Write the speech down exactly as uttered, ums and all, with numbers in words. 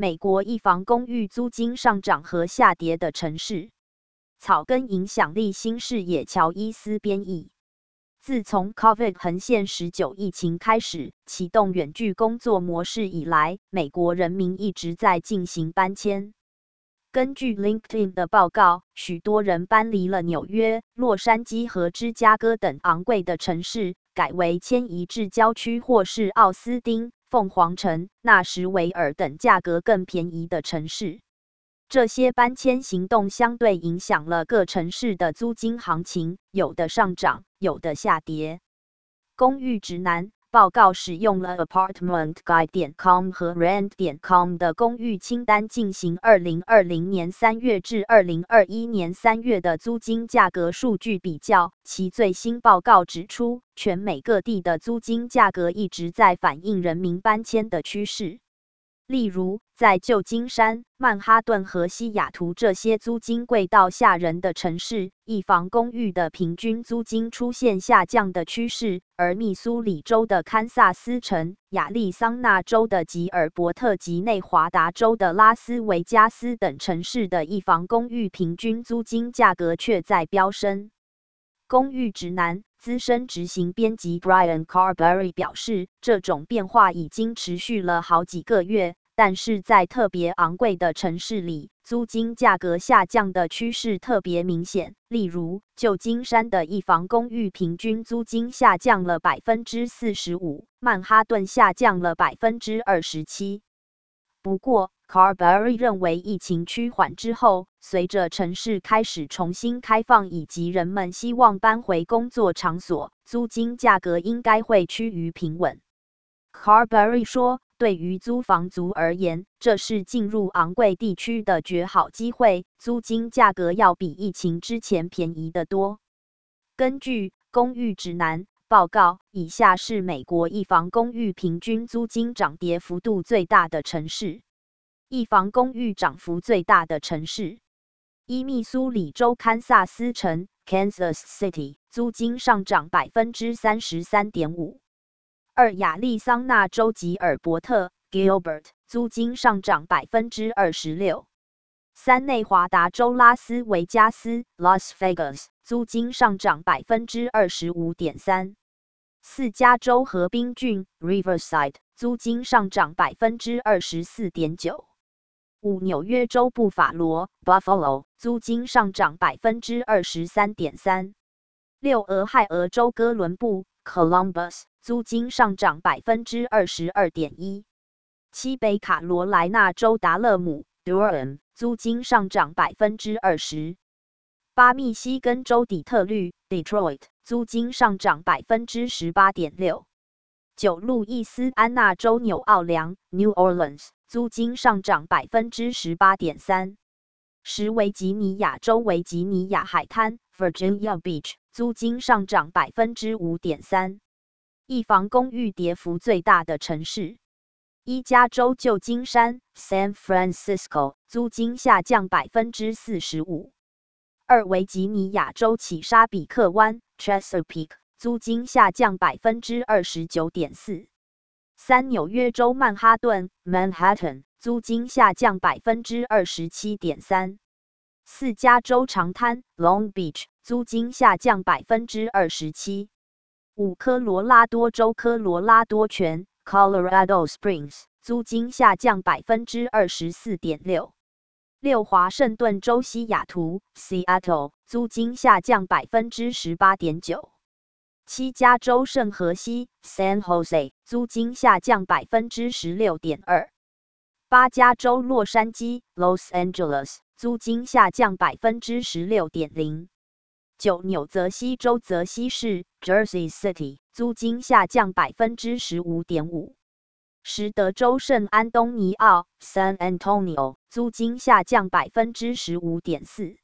美国一房公寓租金上涨和下跌的城市。草根影响力新视野乔伊斯编译。自从 COVID 横线十九疫情开始启动远距工作模式以来，美国人民一直在进行搬迁。根据 LinkedIn 的报告，许多人搬离了纽约、洛杉矶和芝加哥等昂贵的城市，改为迁移至郊区或是奥斯汀、凤凰城、纳什维尔等价格更便宜的城市。这些搬迁行动相对影响了各城市的租金行情，有的上涨，有的下跌。公寓指南报告使用了 apartment guide 点 com 和 rent 点 com 的公寓清单进行二零二零年三月至二零二一年三月的租金价格数据比较。其最新报告指出，全美各地的租金价格一直在反映人民搬迁的趋势。例如，在旧金山、曼哈顿和西雅图这些租金贵到吓人的城市，一房公寓的平均租金出现下降的趋势，而密苏里州的堪萨斯城、亚利桑那州的吉尔伯特及内华达州的拉斯维加斯等城市的一房公寓平均租金价格却在飙升。公寓指南资深执行编辑 Brian Carberry 表示，这种变化已经持续了好几个月，但是在特别昂贵的城市里，租金价格下降的趋势特别明显。例如，旧金山的一房公寓平均租金下降了 百分之四十五， 曼哈顿下降了 百分之二十七。不过 Carberry 认为疫情趋缓之后，随着城市开始重新开放以及人们希望搬回工作场所，租金价格应该会趋于平稳。Carberry 说，对于租房族而言，这是进入昂贵地区的绝好机会，租金价格要比疫情之前便宜得多。根据公寓指南报告，以下是美国一房公寓平均租金涨跌幅度最大的城市。一房公寓涨幅最大的城市：一、密苏里州堪萨斯城 （Kansas City）， 租金上涨 百分之三十三点五。二、亚利桑那州吉尔伯特 （Gilbert）， 租金上涨 百分之二十六。三、内华达州拉斯维加斯 （Las Vegas）， 租金上涨 百分之二十五点三。四、加州河滨郡 （Riverside）， 租金上涨 百分之二十四点九。五、纽约州布法罗 （Buffalo）， 租金上涨 百分之二十三点三。六、俄亥俄州哥伦布 （Columbus）， 租金上涨 百分之二十二点一。七、北卡罗来纳州达勒姆 （Durham）， 租金上涨 百分之二十。八、密西根州底特律 （Detroit）， 租金上涨 百分之十八点六。九、路易斯安那州纽奥良 （New Orleans）， 租金上涨 百分之十八点三。十、维吉尼亚州维吉尼亚海滩 （Virginia Beach）， 租金上涨 百分之五点三。一房公寓跌幅最大的城市：一、加州旧金山 （San Francisco）， 租金下降 百分之四十五。二、维吉尼亚州启沙比克湾 （Chesapeake）， 租金下降 百分之二十九点四。三、纽约州曼哈顿 （Manhattan）， 租金下降 百分之二十七点三。四、加州长滩 （Long Beach）， 租金下降 百分之二十七。五、科罗拉多州科罗拉多泉 （Colorado Springs）， 租金下降 百分之二十四点六。六、华盛顿州西雅图 （Seattle）， 租金下降 百分之十八点九。七、加州圣荷西 （San Jose）， 租金下降 百分之十六点二。八、加州洛杉矶 （Los Angeles）， 租金下降 百分之十六点零。九、纽泽西州泽西市 （Jersey City）， 租金下降 百分之十五点五。十、德州圣安东尼奥 （San Antonio）， 租金下降 百分之十五点四。